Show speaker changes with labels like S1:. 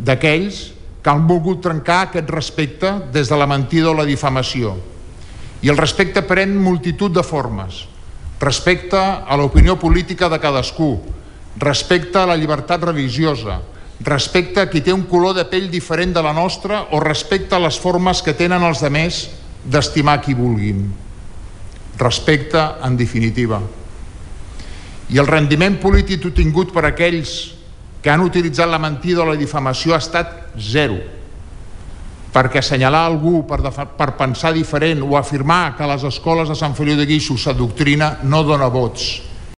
S1: d'aquells que han volgut trencar aquest respecte des de la mentida o la difamació. I el respecte pren multitud de formes. Respecte a l'opinió política de cadascú, respecte a la llibertat religiosa, respecte a qui té un color de pell diferent de la nostra o respecte a les formes que tenen els altres d'estimar qui vulguin. Respecte, en definitiva. I el rendiment polític obtingut per aquells que han utilitzat la mentida o la difamació ha estat zero. Perquè assenyalar algú per pensar diferent o afirmar que a les escoles de Sant Feliu de Guíxols s'adoctrina no dona vots.